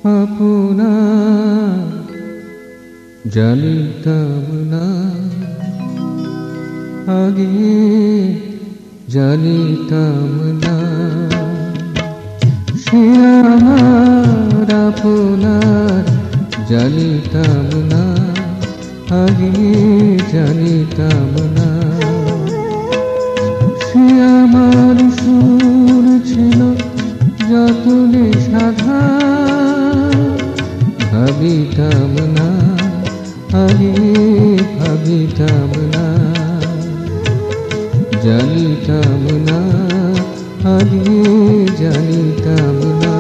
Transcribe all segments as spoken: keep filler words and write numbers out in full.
আপনার জানিতাম না, আগে জানিতাম না, সে আমার আপনার জানিতাম না, আগে জানিতাম না। সে আমার সুর ছিল যতনে সাধা, ভাবিতাম না, আগে ভাবিতাম না, জানিতাম না, আগে জানিতাম না।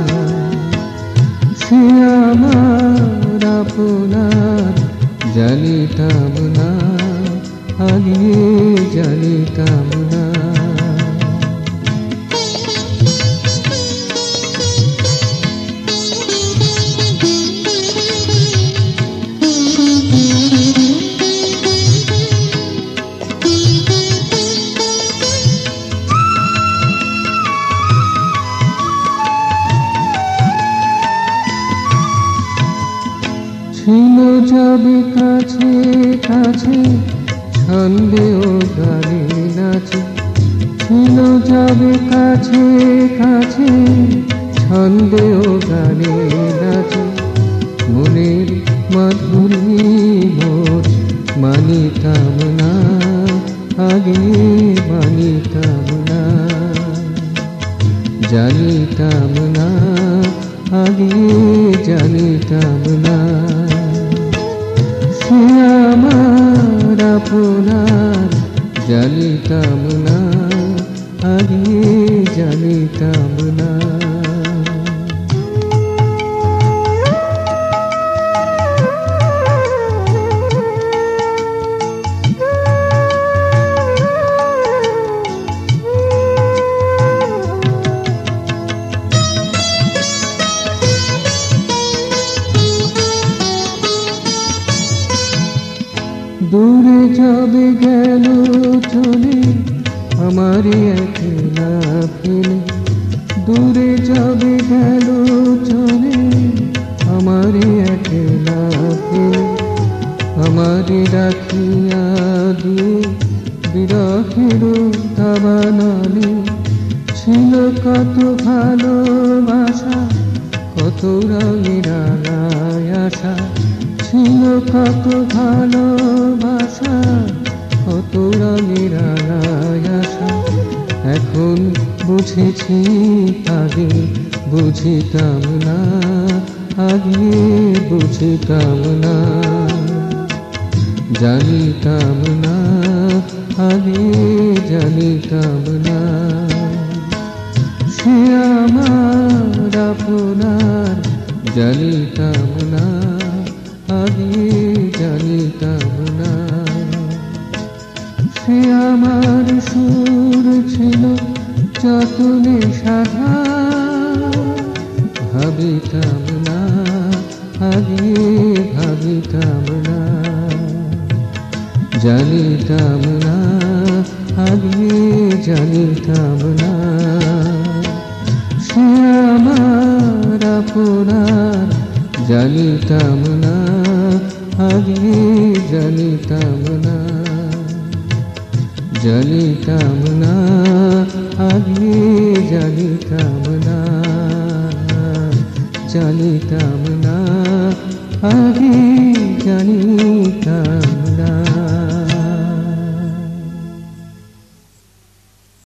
সে আমার আপনার জানিতাম না, আগে জানিতাম না। ছিল যাবে কাছে কাছে ছন্দে ও গানে নাচে, ছিল যাবে কাছে কাছে ছন্দে ও গানে নাচে, মনের মাধুরী মোর মানিতাম না, আগে মানিতাম না, জানিতাম না, আগে জানিতাম না। সে আমার আপনার জানিতাম না, আগে জানিতাম না। দূরে যাবে গেল চলে আমারে একলা ফেলে, দূরে যাবে গেল চলে আমারে একলা ফেলে, আমারে রাখিয়া দিয়ে বিরহের দাবানলে, ছিল কত ভালোবাসা কত রঙের আশা, ছিল কত ভালোবাসা কত রঙের আশা, এখন বুঝেছি আগে বুঝিতাম না, আগে বুঝিতাম না, জানিতাম না, আগে জানিতাম না। সে আমার আপনার জানিতাম না, আগে জানিতাম না। সে আমার সুর ছিল যতনে সাধা, ভাবিতাম না, আগে ভাবিতাম না, জানিতাম না, আগে জানিতাম না। সে আমার আপনার জানিতাম না, আগে জানিতাম না, জানিতাম না, আগে জানিতাম না, জানিতাম না, আগে জানিতাম।